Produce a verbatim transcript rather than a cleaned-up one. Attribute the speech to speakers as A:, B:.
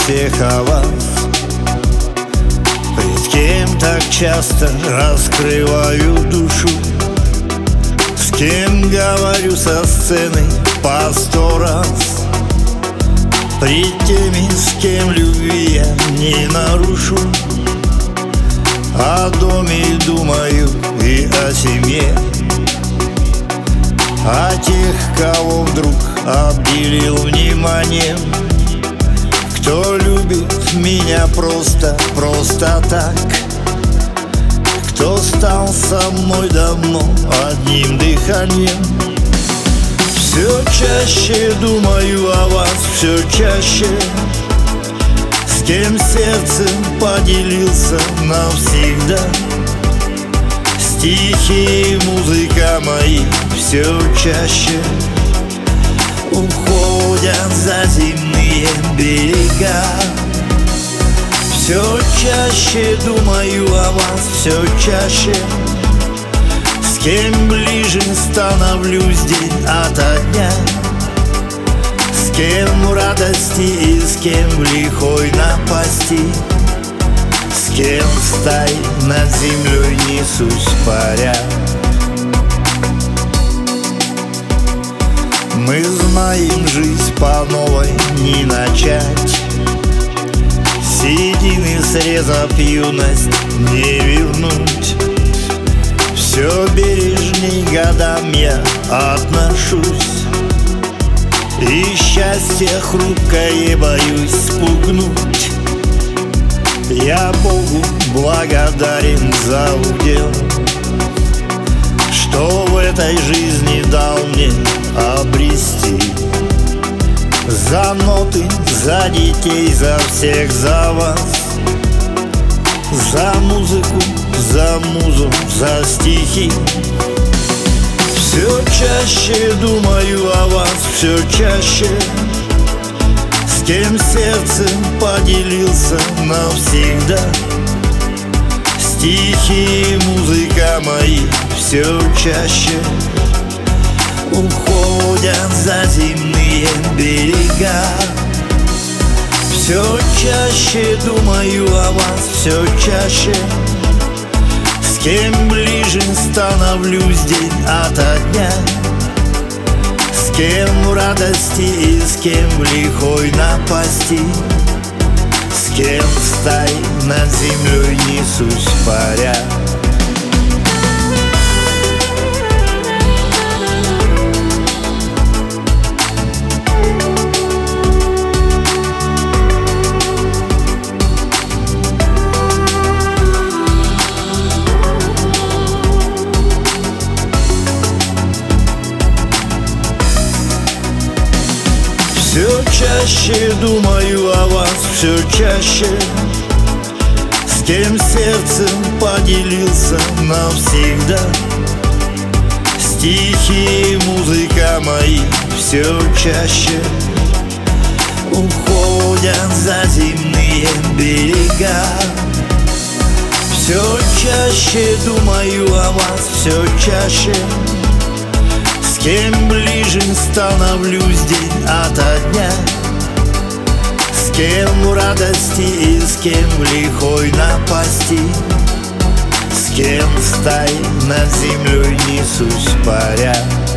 A: всех о вас. Пред кем так часто раскрываю душу, с кем говорю со сцены по сто раз. Пред теми, с кем любви я не нарушу, о доме думаю и о семье, о тех, кого вдруг обделил вниманием, кто любит меня просто, просто так, кто стал со мной давно одним дыханием. Все чаще думаю о вас, все чаще, с кем сердцем поделился навсегда. Стихи и музыка мои все чаще уходят за земные берега. Все чаще думаю о вас, все чаще, с кем ближе становлюсь день ото дня, с кем в радости и с кем в лихой напасти, с кем стай над землей несусь паря. Мы знаем, жизнь по новой не начать, седины срезав юность не вернуть. Все бережней годам я отношусь, и счастье хрупкое боюсь спугнуть. Я Богу благодарен за удел, что в этой жизни дал мне обрести. За ноты, за детей, за всех, за вас, за музыку, за музу, за стихи. Все чаще думаю о вас, все чаще, с кем сердцем поделился навсегда. Стихи и музыка мои все чаще уходят за земные берега. Все чаще думаю о вас, все чаще, с кем ближе становлюсь день ото дня, с кем в радости и с кем в лихой напасти, с кем стай над землей несусь паря. Все чаще думаю о вас, все чаще, с кем сердцем поделился навсегда. Стихи и музыка мои все чаще уходят за земные берега. Все чаще думаю о вас, все чаще, с кем ближе становлюсь день ото дня, с кем в радости и с кем в лихой напасти, с кем стай над землей несусь паря.